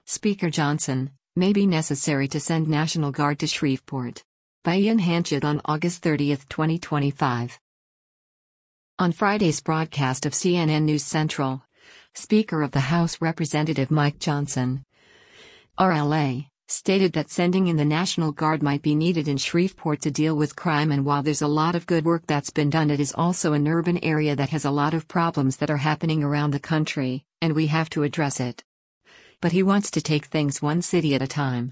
Speaker Johnson, may be necessary to send National Guard to Shreveport. By Ian Hanchett on August 30, 2025. On Friday's broadcast of CNN News Central, Speaker of the House Representative Mike Johnson, RLA, stated that sending in the National Guard might be needed in Shreveport to deal with crime, and while there's a lot of good work that's been done, it is also an urban area that has a lot of problems that are happening around the country, and we have to address it. But he wants to take things one city at a time.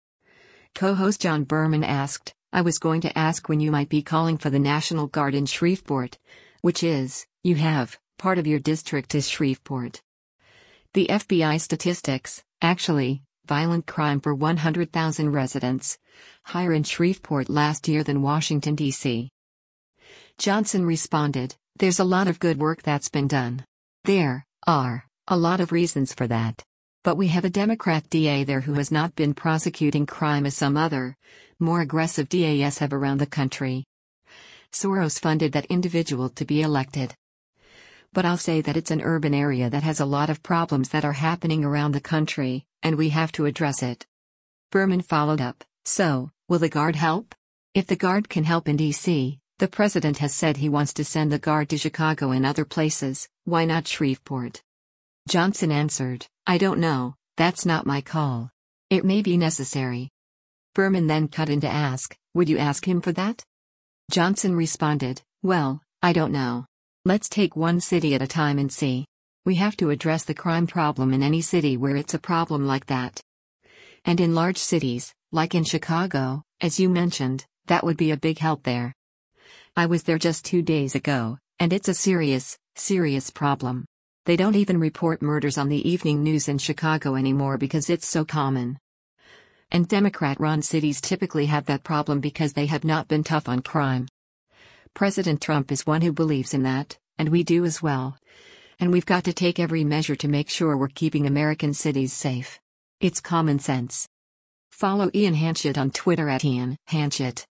Co-host John Berman asked, "I was going to ask when you might be calling for the National Guard in Shreveport, which is, you have, part of your district is Shreveport. The FBI statistics, actually, violent crime per 100,000 residents, higher in Shreveport last year than Washington, D.C." Johnson responded, "There's a lot of good work that's been done. There are a lot of reasons for that. But we have a Democrat DA there who has not been prosecuting crime as some other, more aggressive DAs have around the country. Soros funded that individual to be elected. But I'll say that it's an urban area that has a lot of problems that are happening around the country, and we have to address it." Berman followed up, "So, will the Guard help? If the Guard can help in D.C., the president has said he wants to send the Guard to Chicago and other places, why not Shreveport?" Johnson answered, "I don't know, that's not my call. It may be necessary." Berman then cut in to ask, "Would you ask him for that?" Johnson responded, "Well, I don't know. Let's take one city at a time and see. We have to address the crime problem in any city where it's a problem like that. And in large cities, like in Chicago, as you mentioned, that would be a big help there. I was there just 2 days ago, and it's a serious, serious problem. They don't even report murders on the evening news in Chicago anymore because it's so common. And Democrat-run cities typically have that problem because they have not been tough on crime. President Trump is one who believes in that, and we do as well. And we've got to take every measure to make sure we're keeping American cities safe. It's common sense." Follow Ian Hanchett on Twitter @Ian Hanchett.